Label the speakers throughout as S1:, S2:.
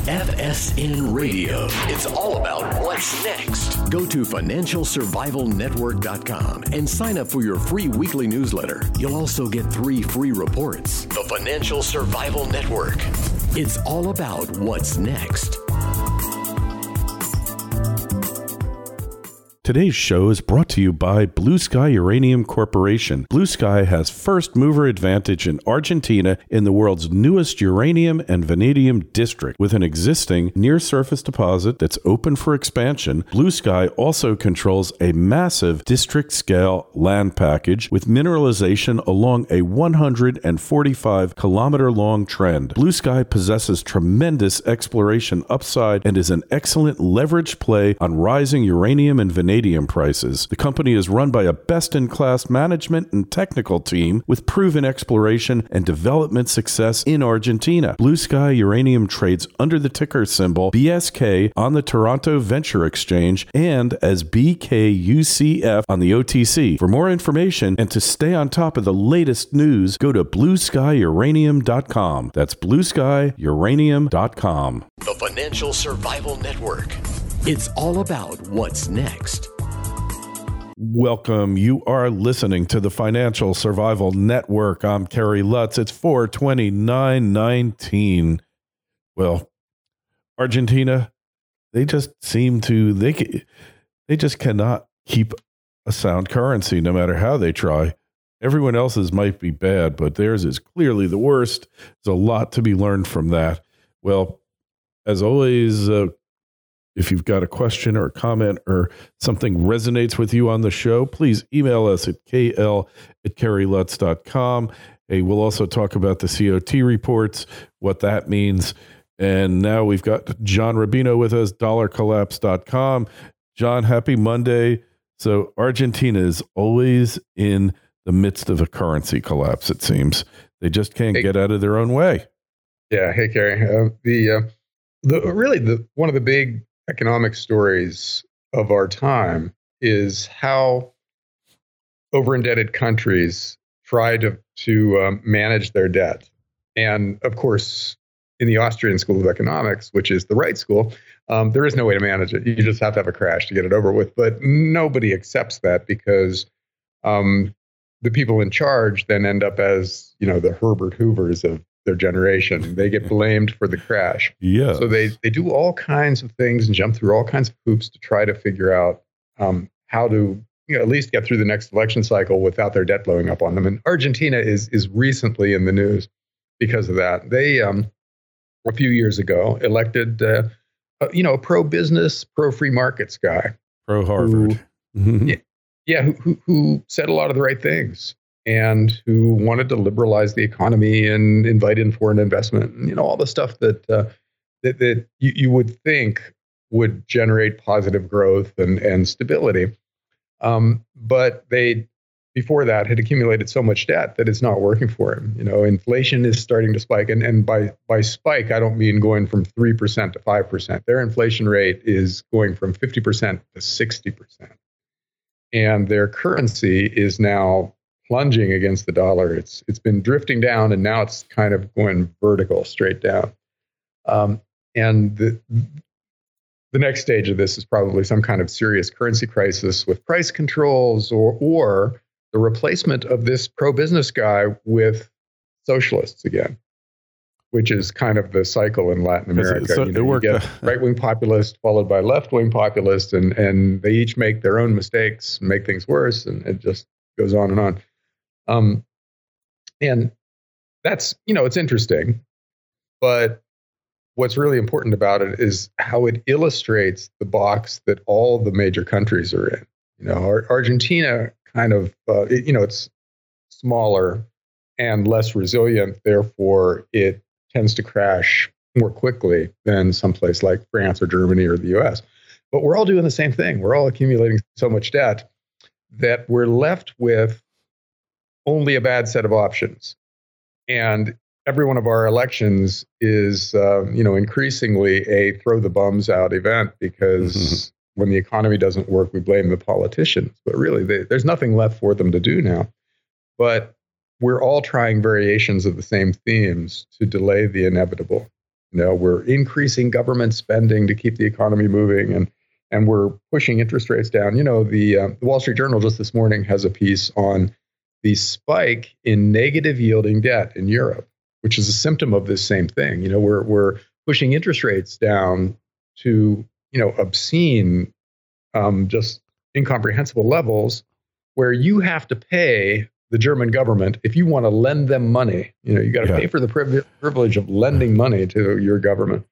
S1: FSN Radio. It's all about what's next. Go to financialsurvivalnetwork.com and sign up for your free weekly newsletter. You'll also get 3 free reports. The Financial Survival Network. It's all about what's next.
S2: Today's show is brought to you by Blue Sky Uranium Corporation. Blue Sky has first mover advantage in Argentina in the world's newest uranium and vanadium district. With an existing near-surface deposit that's open for expansion, Blue Sky also controls a massive district-scale land package with mineralization along a 145-kilometer-long trend. Blue Sky possesses tremendous exploration upside and is an excellent leverage play on rising uranium and vanadium prices. The company is run by a best-in-class management and technical team with proven exploration and development success in Argentina. Blue Sky Uranium trades under the ticker symbol BSK on the Toronto Venture Exchange and as BKUCF on the OTC. For more information and to stay on top of the latest news, go to blueskyuranium.com. That's blueskyuranium.com.
S1: The Financial Survival Network. It's all about what's next.
S2: Welcome. You are listening to the Financial Survival Network. I'm Kerry Lutz. It's 4/29/19. Well, Argentina, they just seem to, they just cannot keep a sound currency no matter how they try. Everyone else's might be bad, but theirs is clearly the worst. There's a lot to be learned from that. Well, as always, if you've got a question or a comment or something resonates with you on the show, please email us at kl@kerrylutz.com. Hey, we'll also talk about the COT reports, what that means. And now we've got John Rubino with us, dollarcollapse.com. John, happy Monday. So Argentina is always in the midst of a currency collapse, it seems. They just can't get out of their own way.
S3: Yeah. Hey, Kerry. One of the big economic stories of our time is how over-indebted countries try to manage their debt. And of course, in the Austrian School of Economics, which is the right school, there is no way to manage it. You just have to have a crash to get it over with. But nobody accepts that because the people in charge then end up as, the Herbert Hoovers of their generation. They get blamed for the crash.
S2: Yeah.
S3: So they do all kinds of things and jump through all kinds of hoops to try to figure out how to at least get through the next election cycle without their debt blowing up on them. And Argentina is recently in the news because of that. They a few years ago elected a pro-business, pro-free markets guy,
S2: pro-Harvard,
S3: who said a lot of the right things, and who wanted to liberalize the economy and invite in foreign investment, and all the stuff that you would think would generate positive growth and stability. But they, before that, had accumulated so much debt that it's not working for him. Inflation is starting to spike, and by spike, I don't mean going from 3% to 5%. Their inflation rate is going from 50% to 60%, and their currency is now plunging against the dollar. It's been drifting down, and now it's kind of going vertical, straight down. And the next stage of this is probably some kind of serious currency crisis with price controls, or the replacement of this pro-business guy with socialists again, which is kind of the cycle in Latin America. You get right-wing populist followed by left-wing populist, and they each make their own mistakes, make things worse, and it just goes on and on. And that's, it's interesting, but what's really important about it is how it illustrates the box that all the major countries are in. Argentina kind of, it's smaller and less resilient. Therefore, it tends to crash more quickly than someplace like France or Germany or the US. But we're all doing the same thing. We're all accumulating so much debt that we're left with only a bad set of options. And every one of our elections is, increasingly a throw the bums out event, because when the economy doesn't work, we blame the politicians. But really, there's nothing left for them to do now. But we're all trying variations of the same themes to delay the inevitable. We're increasing government spending to keep the economy moving, and we're pushing interest rates down. The Wall Street Journal just this morning has a piece on the spike in negative yielding debt in Europe, which is a symptom of this same thing. We're pushing interest rates down to obscene, just incomprehensible levels, where you have to pay the German government if you want to lend them money. You got to pay for the privilege of lending money to your government.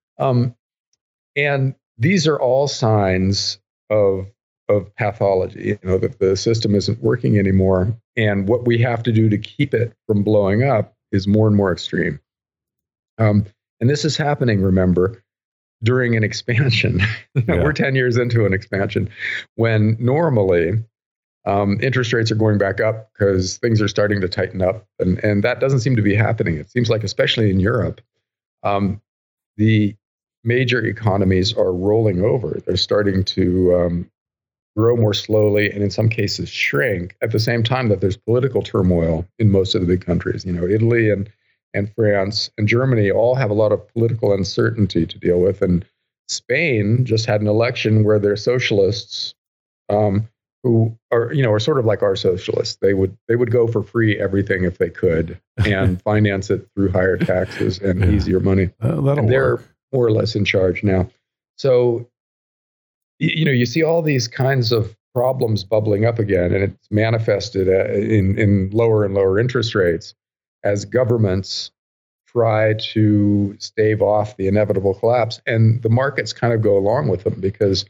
S3: And these are all signs of pathology, that the system isn't working anymore. And what we have to do to keep it from blowing up is more and more extreme. And this is happening, remember, during an expansion. We're 10 years into an expansion when normally interest rates are going back up because things are starting to tighten up. And that doesn't seem to be happening. It seems like, especially in Europe, the major economies are rolling over. They're starting to grow more slowly, and in some cases shrink at the same time that there's political turmoil in most of the big countries. Italy and France and Germany all have a lot of political uncertainty to deal with. And Spain just had an election where their socialists, who are sort of like our socialists, they would go for free everything if they could and finance it through higher taxes and easier money. And they're more or less in charge now. So, you see all these kinds of problems bubbling up again, and it's manifested in lower and lower interest rates as governments try to stave off the inevitable collapse. And the markets kind of go along with them because,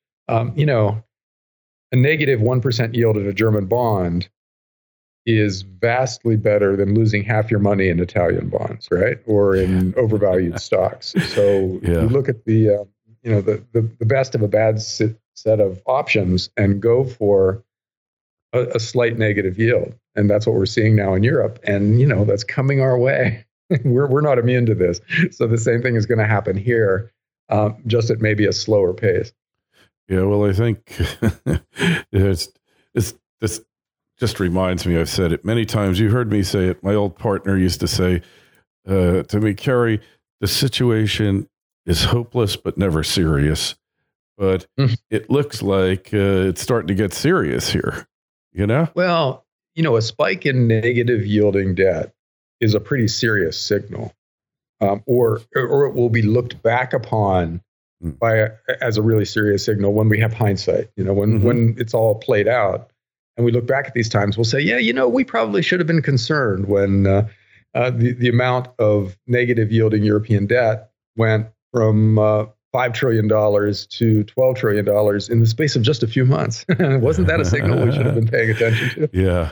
S3: a negative 1% yield in a German bond is vastly better than losing half your money in Italian bonds, right? Or in overvalued stocks. So you look at the best of a bad set of options and go for a slight negative yield. And that's what we're seeing now in Europe. And, that's coming our way. We're not immune to this. So the same thing is going to happen here, just at maybe a slower pace.
S2: Yeah, well, I think this just reminds me, I've said it many times. You heard me say it. My old partner used to say to me, Kerry, the situation is hopeless but never serious. But it looks like it's starting to get serious here, Well,
S3: a spike in negative yielding debt is a pretty serious signal, or it will be looked back upon as a really serious signal when we have hindsight. When it's all played out, and we look back at these times, we'll say, we probably should have been concerned when the amount of negative yielding European debt went from $5 trillion to $12 trillion in the space of just a few months. Wasn't that a signal we should have been paying attention to?
S2: Yeah.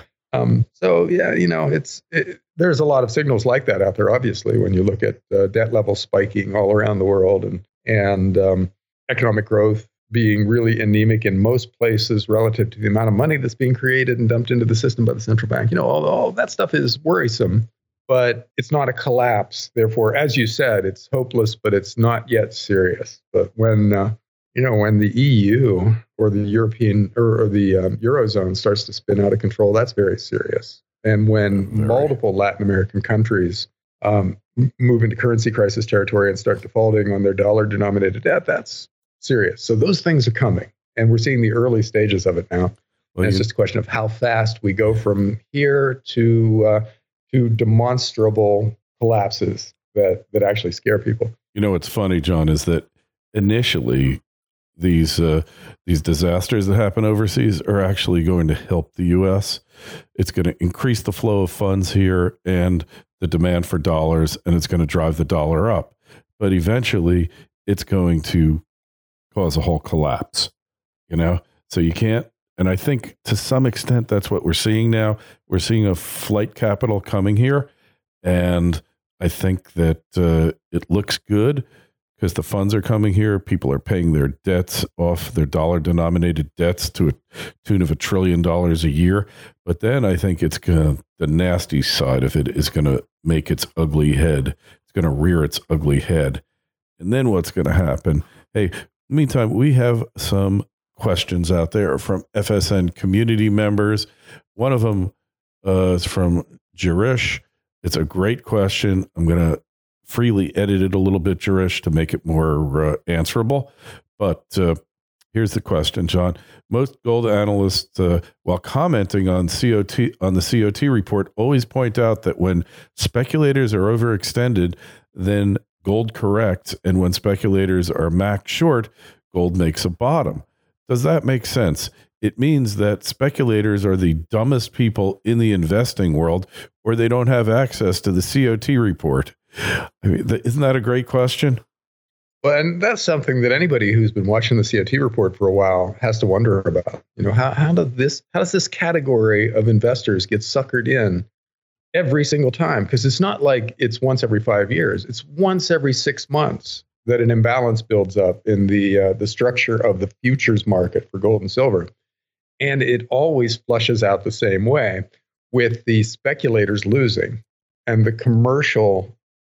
S3: There's a lot of signals like that out there, obviously, when you look at debt levels spiking all around the world and economic growth being really anemic in most places relative to the amount of money that's being created and dumped into the system by the central bank. All that stuff is worrisome, but it's not a collapse. Therefore, as you said, it's hopeless, but it's not yet serious. But when the EU or the European or the Eurozone starts to spin out of control, that's very serious. And when multiple Latin American countries move into currency crisis territory and start defaulting on their dollar-denominated debt, that's serious. So those things are coming, and we're seeing the early stages of it now. Well, it's just a question of how fast we go from here to demonstrable collapses that actually scare people.
S2: What's funny, John, is that initially these disasters that happen overseas are actually going to help the U.S. It's going to increase the flow of funds here and the demand for dollars, and it's going to drive the dollar up. But eventually, it's going to cause a whole collapse, So you can't, and I think to some extent that's what we're seeing now. We're seeing a flight capital coming here, and I think that it looks good because the funds are coming here. People are paying their debts off, their dollar-denominated debts to a tune of $1 trillion a year. But then I think the nasty side of it is going to make its ugly head. It's going to rear its ugly head. And then what's going to happen? Hey, meantime, we have some questions out there from FSN community members. One of them is from Jirish. It's a great question. I'm going to freely edited a little bit, Jarish, to make it more answerable. But here's the question, John. Most gold analysts, while commenting on the COT report, always point out that when speculators are overextended, then gold corrects, and when speculators are max short, gold makes a bottom. Does that make sense? It means that speculators are the dumbest people in the investing world, or they don't have access to the COT report. I mean, isn't that a great question?
S3: Well, and that's something that anybody who's been watching the COT report for a while has to wonder about. You know, how does this category of investors get suckered in every single time? Because it's not like it's once every 5 years. It's once every 6 months that an imbalance builds up in the structure of the futures market for gold and silver. And it always flushes out the same way, with the speculators losing and the commercial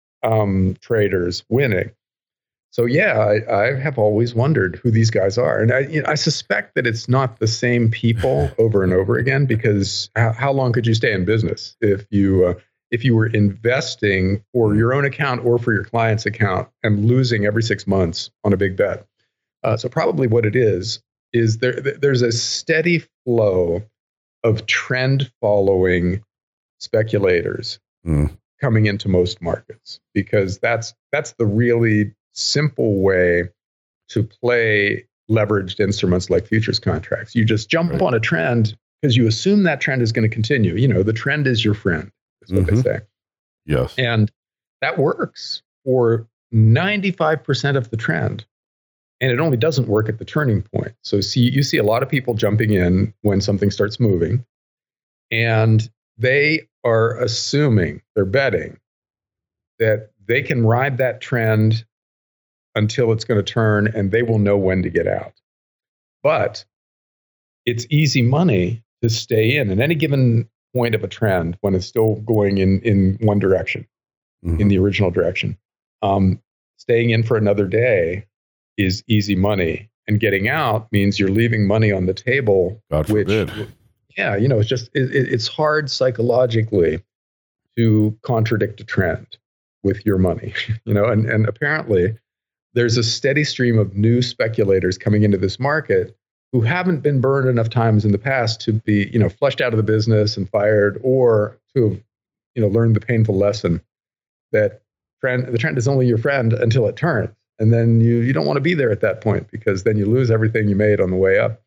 S3: traders winning. So yeah, I have always wondered who these guys are, and I suspect that it's not the same people over and over again. Because how long could you stay in business if you were investing for your own account or for your client's account and losing every 6 months on a big bet? So probably what it is there's a steady flow of trend following speculators coming into most markets, because that's the really simple way to play leveraged instruments like futures contracts. You just jump on a trend because you assume that trend is going to continue. You know, the trend is your friend, is what they say.
S2: Yes.
S3: And that works for 95% of the trend. And it only doesn't work at the turning point. So you see a lot of people jumping in when something starts moving, and they are assuming, they're betting that they can ride that trend until it's going to turn, and they will know when to get out. But it's easy money to stay in at any given point of a trend when it's still going in one direction, in the original direction. Staying in for another day is easy money, and getting out means you're leaving money on the table.
S2: God forbid.
S3: Yeah, you know, it's just it's hard psychologically to contradict a trend with your money, you know, and apparently there's a steady stream of new speculators coming into this market who haven't been burned enough times in the past to be, you know, flushed out of the business and fired, or to have, you know, learned the painful lesson that the trend is only your friend until it turns. And then you don't want to be there at that point, because then you lose everything you made on the way up.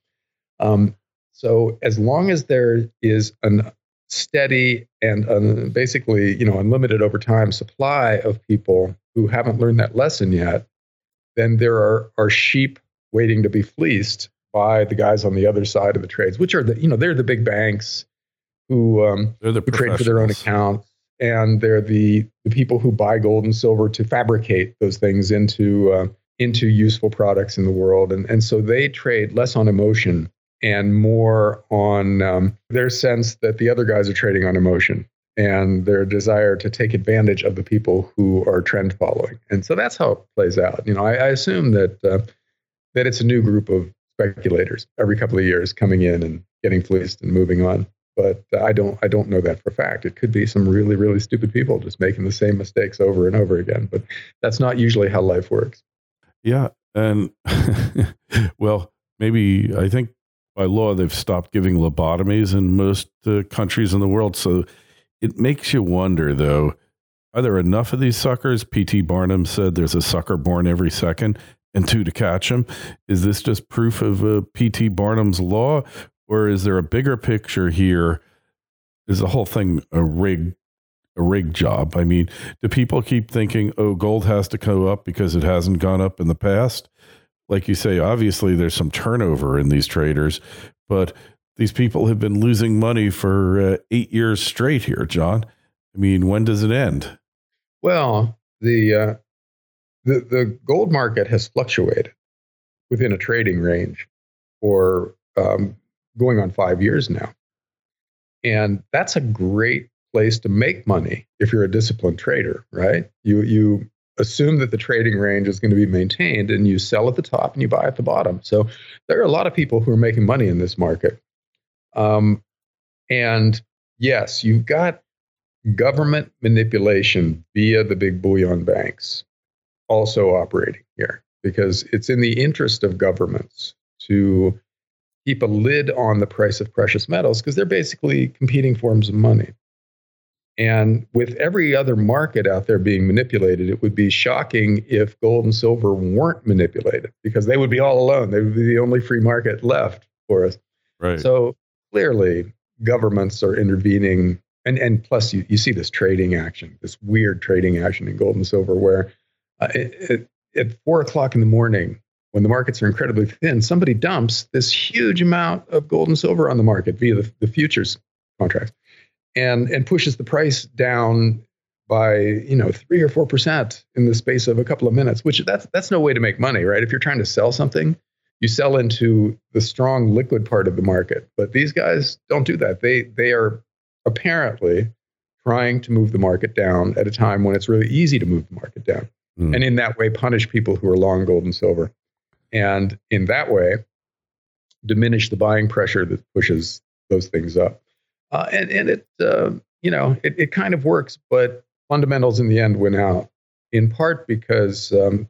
S3: So as long as there is a steady and basically, you know, unlimited over time supply of people who haven't learned that lesson yet, then there are sheep waiting to be fleeced by the guys on the other side of the trades, which are they're the big banks who trade for their own accounts. And they're the people who buy gold and silver to fabricate those things into useful products in the world. And so they trade less on emotion and more on their sense that the other guys are trading on emotion, and their desire to take advantage of the people who are trend following. And so that's how it plays out. You know, I assume that it's a new group of speculators every couple of years coming in and getting fleeced and moving on. But I don't know that for a fact. It could be some really, really stupid people just making the same mistakes over and over again. But that's not usually how life works.
S2: Yeah. And well, maybe I think by law they've stopped giving lobotomies in most countries in the world. So it makes you wonder, though, are there enough of these suckers? P.T. Barnum said there's a sucker born every second and two to catch them. Is this just proof of P.T. Barnum's law? Or is there a bigger picture here? Is the whole thing a rig job? I mean, do people keep thinking, oh, gold has to go up because it hasn't gone up in the past? Like you say, obviously there's some turnover in these traders, but these people have been losing money for 8 years straight here, John. I mean, when does it end?
S3: Well, the gold market has fluctuated within a trading range for going on 5 years now. And that's a great place to make money if you're a disciplined trader, right? You assume that the trading range is going to be maintained, and you sell at the top and you buy at the bottom. So there are a lot of people who are making money in this market. And yes, you've got government manipulation via the big bullion banks also operating here, because it's in the interest of governments to keep a lid on the price of precious metals, because they're basically competing forms of money. And with every other market out there being manipulated, it would be shocking if gold and silver weren't manipulated, because they would be all alone. They would be the only free market left for us.
S2: Right.
S3: So clearly, governments are intervening. And plus, you see this trading action, this weird trading action in gold and silver, where at 4 o'clock in the morning, when the markets are incredibly thin, somebody dumps this huge amount of gold and silver on the market via the futures contracts, and pushes the price down by 3 or 4% in the space of a couple of minutes. Which that's no way to make money, right? If you're trying to sell something, you sell into the strong liquid part of the market. But these guys don't do that. They are apparently trying to move the market down at a time when it's really easy to move the market down. And in that way, punish people who are long gold and silver. And in that way, diminish the buying pressure that pushes those things up. And it kind of works, but fundamentals in the end win out, in part because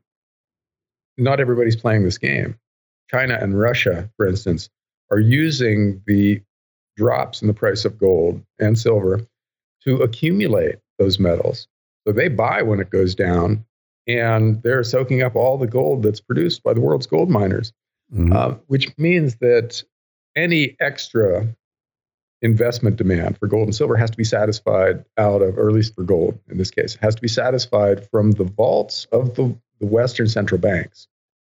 S3: not everybody's playing this game. China and Russia, for instance, are using the drops in the price of gold and silver to accumulate those metals. So they buy when it goes down, and they're soaking up all the gold that's produced by the world's gold miners, which means that any extra investment demand for gold and silver has to be satisfied out of, or at least for gold in this case, has to be satisfied from the vaults of the Western central banks.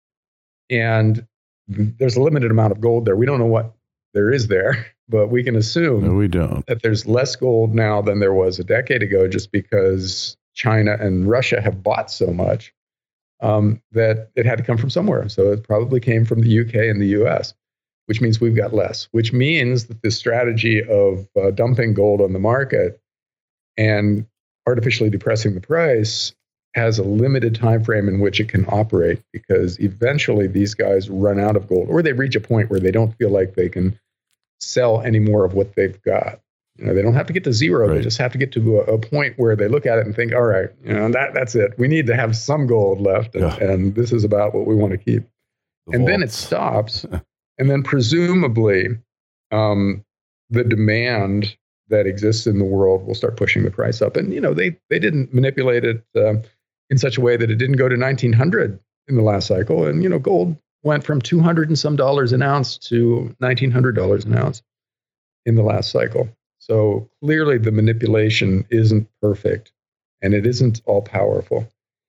S3: And there's a limited amount of gold there. We don't know what there is there, but we can assume that there's less gold now than there was a decade ago, just because China and Russia have bought so much that it had to come from somewhere. So it probably came from the UK and the US, which means we've got less, which means that this strategy of dumping gold on the market and artificially depressing the price has a limited time frame in which it can operate, because eventually these guys run out of gold, or they reach a point where they don't feel like they can sell any more of what they've got. They don't have to get to zero. Right. They just have to get to a point where they look at it and think, all right, that's it. We need to have some gold left, and this is about what we want to keep. Then it stops. And then presumably the demand that exists in the world will start pushing the price up. And, they didn't manipulate it in such a way that it didn't go to 1900 in the last cycle. And, gold went from $200 and some an ounce to $1,900 an ounce in the last cycle. So clearly the manipulation isn't perfect, and it isn't all powerful.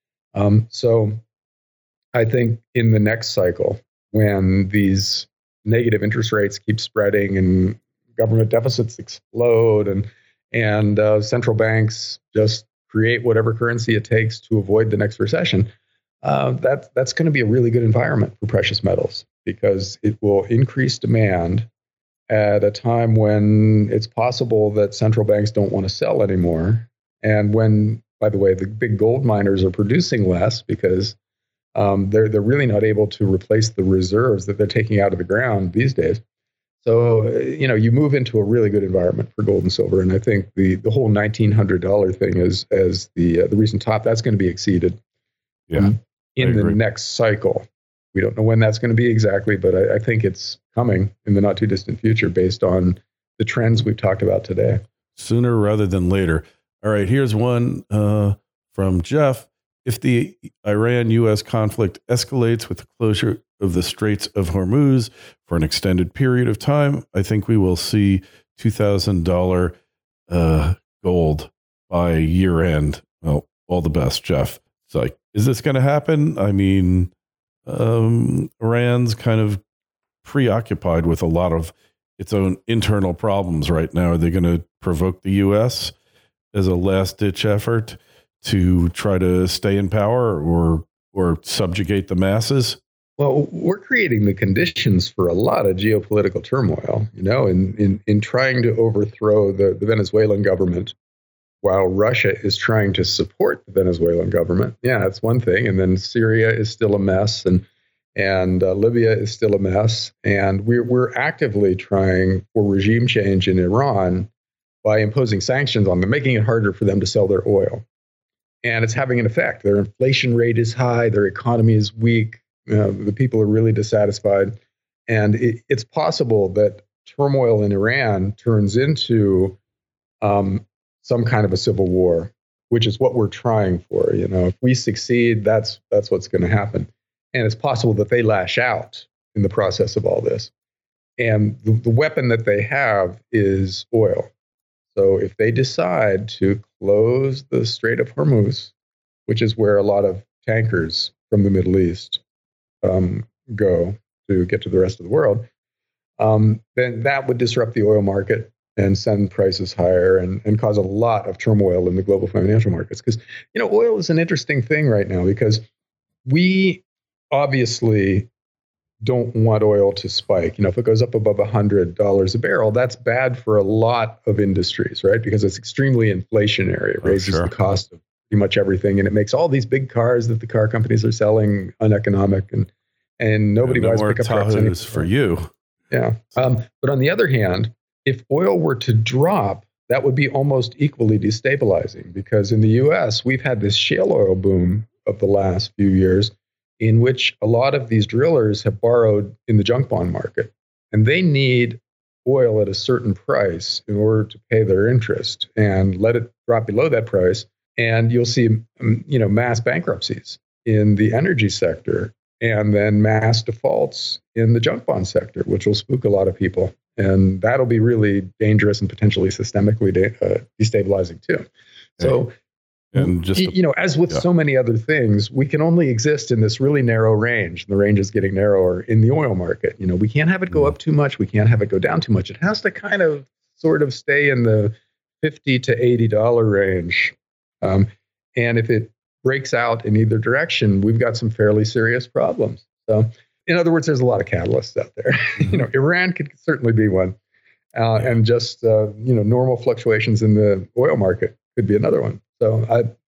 S3: So I think in the next cycle, when these negative interest rates keep spreading and government deficits explode, and central banks just create whatever currency it takes to avoid the next recession, that's going to be a really good environment for precious metals, because it will increase demand at a time when it's possible that central banks don't want to sell anymore. And when, by the way, the big gold miners are producing less because they're really not able to replace the reserves that they're taking out of the ground these days. So, you move into a really good environment for gold and silver. And I think the whole $1,900 thing as the recent top, that's going to be exceeded in the next cycle. We don't know when that's going to be exactly, but I think it's coming in the not too distant future based on the trends we've talked about today.
S2: Sooner rather than later. All right, here's one from Jeff. If the Iran-U.S. conflict escalates with the closure of the Straits of Hormuz for an extended period of time, I think we will see $2,000 gold by year end. Well, all the best, Jeff. It's like, is this going to happen? I mean, Iran's kind of preoccupied with a lot of its own internal problems right now. Are they going to provoke the U.S. as a last-ditch effort to try to stay in power or subjugate the masses?
S3: Well, we're creating the conditions for a lot of geopolitical turmoil, in trying to overthrow the Venezuelan government while Russia is trying to support the Venezuelan government. Yeah, that's one thing. And then Syria is still a mess, and Libya is still a mess. And we're actively trying for regime change in Iran by imposing sanctions on them, making it harder for them to sell their oil. And it's having an effect. Their inflation rate is high. Their economy is weak. The people are really dissatisfied. And it's possible that turmoil in Iran turns into some kind of a civil war, which is what we're trying for. If we succeed, that's what's going to happen. And it's possible that they lash out in the process of all this. And the weapon that they have is oil. So if they decide to close the Strait of Hormuz, which is where a lot of tankers from the Middle East go to get to the rest of the world, then that would disrupt the oil market and send prices higher and cause a lot of turmoil in the global financial markets. Because, oil is an interesting thing right now because we obviously don't want oil to spike. If it goes up above $100 a barrel, that's bad for a lot of industries, right? Because it's extremely inflationary. It raises the cost of pretty much everything, and it makes all these big cars that the car companies are selling uneconomic, and nobody buys pickup trucks anymore.
S2: For you.
S3: Yeah. But on the other hand, if oil were to drop, that would be almost equally destabilizing, because in the U.S., we've had this shale oil boom of the last few years, in which a lot of these drillers have borrowed in the junk bond market, and they need oil at a certain price in order to pay their interest, and let it drop below that price. And you'll see, mass bankruptcies in the energy sector, and then mass defaults in the junk bond sector, which will spook a lot of people. And that'll be really dangerous and potentially systemically destabilizing too. So, and just as with so many other things, we can only exist in this really narrow range. And the range is getting narrower in the oil market. We can't have it go up too much. We can't have it go down too much. It has to kind of sort of stay in the $50 to $80 range. And if it breaks out in either direction, we've got some fairly serious problems. So, in other words, there's a lot of catalysts out there. Iran could certainly be one. And just, normal fluctuations in the oil market could be another one. So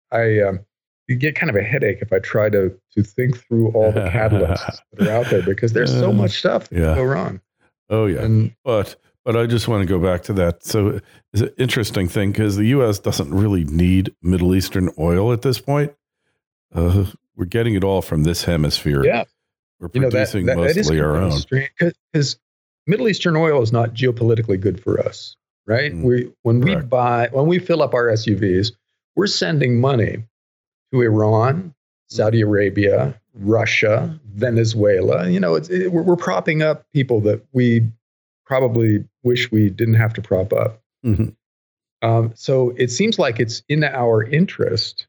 S3: you get kind of a headache if I try to think through all the catalysts that are out there, because there's so much stuff that can go wrong.
S2: Oh, yeah. But I just want to go back to that. So it's an interesting thing, because the U.S. doesn't really need Middle Eastern oil at this point. We're getting it all from this hemisphere.
S3: Yeah.
S2: We're producing mostly our own.
S3: Because Middle Eastern oil is not geopolitically good for us, right? When we fill up our SUVs, we're sending money to Iran, Saudi Arabia, Russia, Venezuela. We're propping up people that we probably wish we didn't have to prop up. Mm-hmm. So it seems like it's in our interest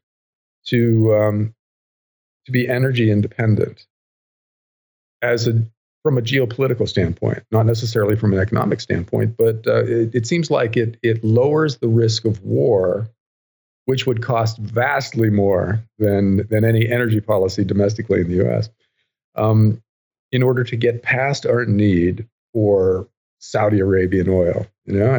S3: to be energy independent from a geopolitical standpoint, not necessarily from an economic standpoint, but it seems like it lowers the risk of war, which would cost vastly more than any energy policy domestically in the U.S. In order to get past our need for Saudi Arabian oil,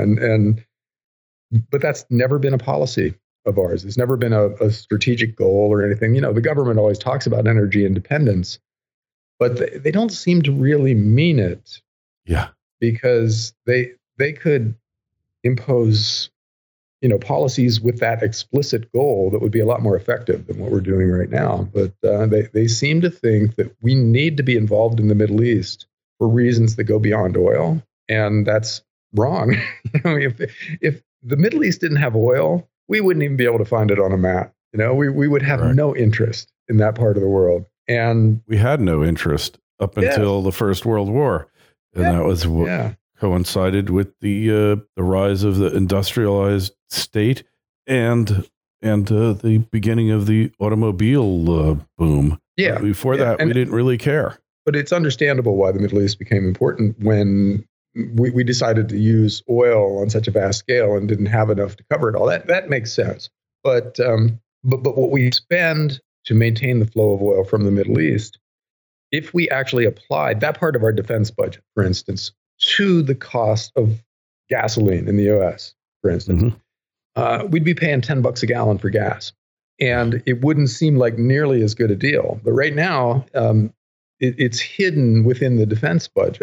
S3: but that's never been a policy of ours. It's never been a strategic goal or anything. The government always talks about energy independence, but they don't seem to really mean it.
S2: Yeah,
S3: because they could impose policies with that explicit goal that would be a lot more effective than what we're doing right now. But they seem to think that we need to be involved in the Middle East for reasons that go beyond oil. And that's wrong. If the Middle East didn't have oil, we wouldn't even be able to find it on a map. We would have no interest in that part of the world. And
S2: we had no interest up until the First World War. And that was what coincided with the rise of the industrialized state and the beginning of the automobile boom.
S3: Yeah.
S2: But before that, we didn't really care.
S3: But it's understandable why the Middle East became important when we decided to use oil on such a vast scale and didn't have enough to cover it all. That makes sense. But what we spend to maintain the flow of oil from the Middle East, if we actually applied that part of our defense budget, for instance, to the cost of gasoline in the U.S., for instance, we'd be paying $10 a gallon for gas. And it wouldn't seem like nearly as good a deal. But right now, it's hidden within the defense budget.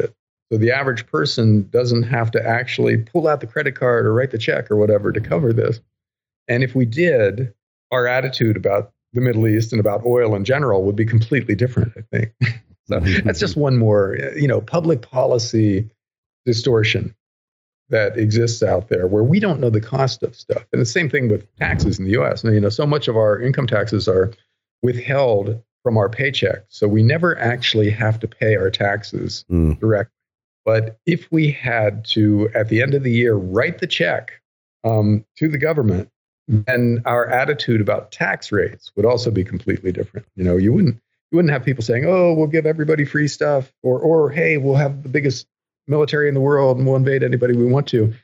S3: So the average person doesn't have to actually pull out the credit card or write the check or whatever to cover this. And if we did, our attitude about the Middle East and about oil in general would be completely different, I think. So that's just one more, public policy distortion that exists out there where we don't know the cost of stuff. And the same thing with taxes in the U.S. So much of our income taxes are withheld from our paycheck. So we never actually have to pay our taxes directly. But if we had to, at the end of the year, write the check to the government, then our attitude about tax rates would also be completely different. You wouldn't have people saying, "Oh, we'll give everybody free stuff," or "Hey, we'll have the biggest military in the world and we'll invade anybody we want to."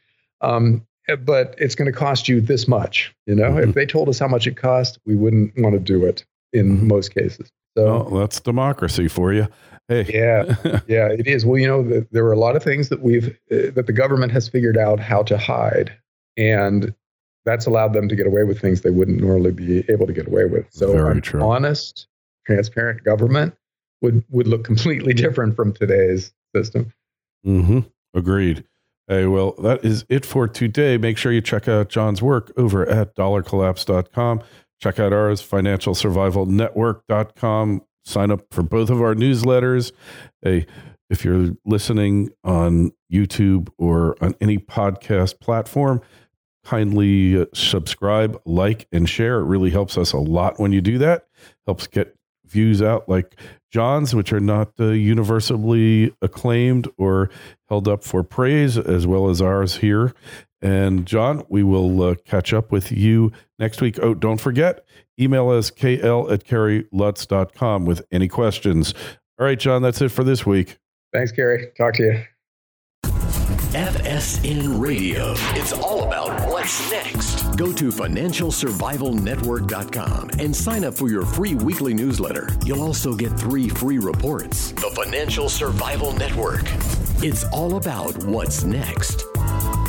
S3: But it's going to cost you this much. If they told us how much it cost, we wouldn't want to do it in most cases. So
S2: that's democracy for you. Hey. Yeah, it is. Well, there are a lot of things that that the government has figured out how to hide, and that's allowed them to get away with things they wouldn't normally be able to get away with. So an honest, transparent government would look completely different from today's system. Agreed. Hey, well, that is it for today. Make sure you check out John's work over at dollarcollapse.com. Check out ours, financialsurvivalnetwork.com. Sign up for both of our newsletters. Hey, if you're listening on YouTube or on any podcast platform, kindly subscribe, like, and share. It really helps us a lot when you do that. Helps get views out like John's, which are not universally acclaimed or held up for praise, as well as ours here. And John, we will catch up with you next week. Oh, don't forget, email us kl@kerrylutz.com with any questions. All right, John, that's it for this week.
S3: Thanks, Kerry. Talk to you.
S1: FSN Radio. It's all about what's next. Go to financialsurvivalnetwork.com and sign up for your free weekly newsletter. You'll also get 3 free reports. The Financial Survival Network. It's all about what's next.